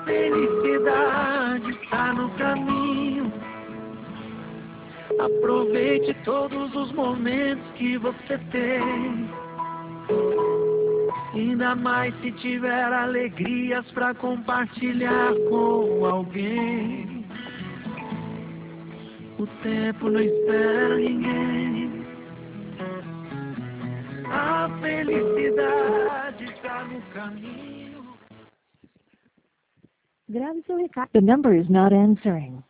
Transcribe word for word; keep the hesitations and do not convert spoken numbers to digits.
felicidade está no caminho. Aproveite todos os momentos que você tem. Ainda mais se tiver alegrias para compartilhar com alguém. O tempo não espera ninguém. A felicidade está no caminho. Grave seu recado. The number is not answering.